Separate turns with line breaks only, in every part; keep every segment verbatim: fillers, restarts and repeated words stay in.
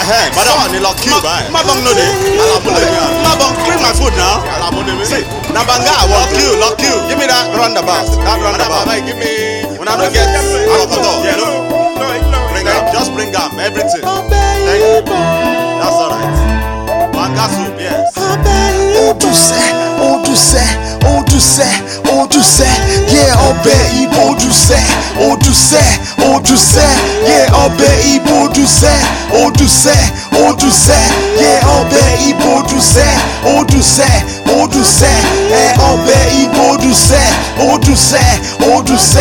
Hey, madam, you lock you, bye. Madam, no, they. Madam, clean my food now. See, Nabanga, lock you, lock you. Give me that roundabout. That roundabout. Give me. When I don't get alcohol, you know. Bring up, just bring up everything. Thank you. That's alright. Manga soup, yes.
Oduse, Oduse, Oduse, Oduse, yeah, Obe Ibo Oduse, Oduse, Oduse, yeah, Obe Ibo Oduse, Oduse, Oduse, yeah, Obe Ibo Oduse, Oduse, Oduse, eh, Obe Ibo Oduse, Oduse, Oduse,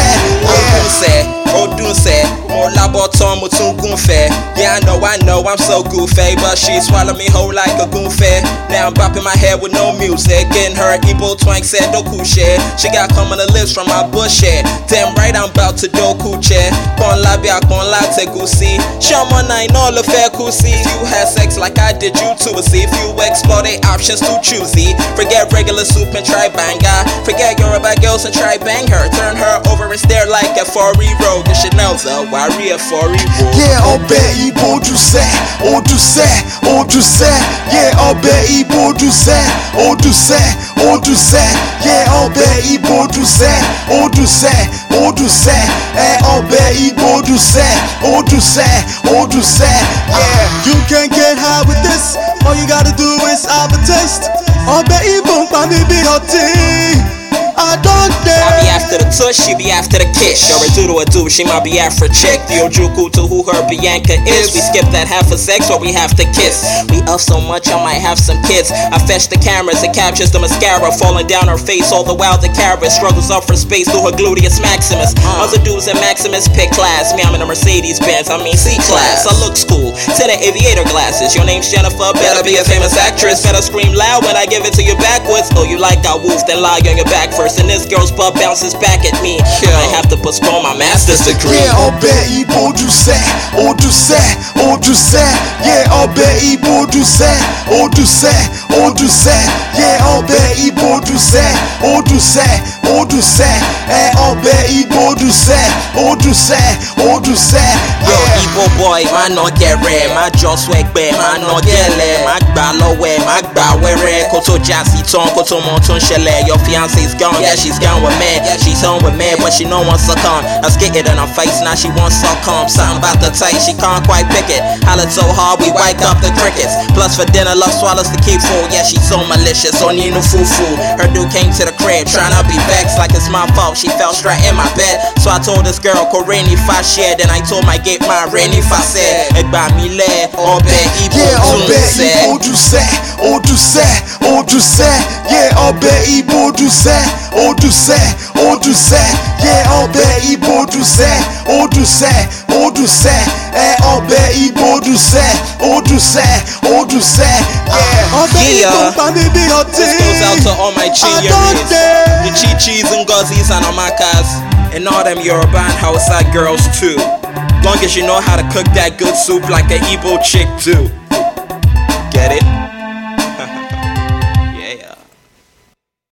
yeah. Oduse, more laboton mutun gunfe. Yeah, I know, I know, I'm so goofy, but she swallow me whole like a goofy. Now I'm bopping my head with no music. Getting her Igbo twang said doku share. She got cum on the lips from my bush head. Damn right, I'm about to doku chair. Con labia, con latte gusi. Shaman, I know the fair kusi. If you had sex like I did, you too. See if you explore the options too choosy. Forget regular soup and try banga. Forget Yoruba girls and try bang her. Turn her over and stare like a four-y road. The Chanel's a warrior four-y road.
Yeah, Obe Ibo Oduse, Oduse, Oduse, yeah, Obe Ibo Oduse, Oduse, Oduse, yeah, Obe Ibo Oduse, Oduse, Oduse, eh, Obe Ibo Oduse, Oduse, Oduse, yeah.
You can get high with this, all you gotta do is have a taste. Obe Ibo, baby, be hot tea. I don't dare.
I be after the tush, she be after the kiss. You're a do to a do, she might be after a chick. The Ojuku to who her Bianca is. We skip that half a sex or we have to kiss. We up so much I might have some kids. I fetch the cameras, it captures the mascara falling down her face. All the while the carrot struggles up for space through her gluteus maximus. Other dudes in Maximus pick class. Me, I'm in a Mercedes Benz, I mean C class. I look school, to the aviator glasses. Your name's Jennifer, better be a famous actress. Better scream loud when I give it to you backwards. Oh, you like I woof, then lie on your back first. And this girl's butt bounces back at me. I have to postpone my master's degree.
Yeah, Obe Ibo Oduse, Oduse, Oduse, yeah, Obe Ibo Oduse, Oduse, Oduse, yeah, Obe Ibo Oduse, Oduse, Oduse, eh, Obe Ibo Oduse, Oduse, Oduse,
yo, Igbo boy, man not get rare, my jaw swag bear, man not get le, my gba lowe, my gba were, koto jazzy ton, koto monton shele. Your fiance's gone, yeah, she's gone with me. She's home with me, but she don't want succumb. I skated in her face, now she wants succumb. Something about the tight, she can't quite pick it. Hollered so hard, we wake up the crickets. Plus for dinner, love swallows to keep full. Yeah, she's so malicious, on you no foo-foo. Her dude came to the crib, trying to be vexed like it's my fault. She fell straight in my bed. So I told this girl, Koreni if I shared. Then I told my gate, my rainy if I said. Egba mi le, Obe Ibo Oduse,
Oduse, Oduse, Oduse, yeah, Obe Ibo Oduse, Oduse, Oduse, yeah, Obe Ibo Oduse, Oduse, Oduse, eh, Obe Ibo Oduse, Oduse, Oduse, yeah.
Obe Ibo, baby, be hot tea.
This goes out to all my Chinyaris, the Chi-Chis and Gozis and Amakas, and all them Yoruba and Hausa girls too. Long as you know how to cook that good soup like an Igbo chick too. Get it?